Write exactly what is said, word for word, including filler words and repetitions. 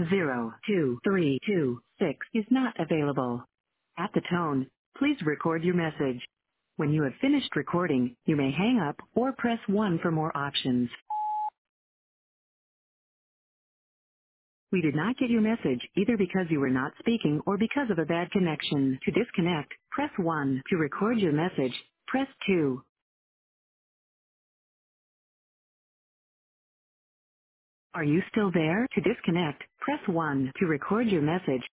zero two three two six is not available. At the tone, please record your message. When you have finished recording, you may hang up or press one for more options. We did not get your message either because you were not speaking or because of a bad connection. To disconnect, press one. To record your message, press two. Are you still there? To disconnect, press one. To record your message,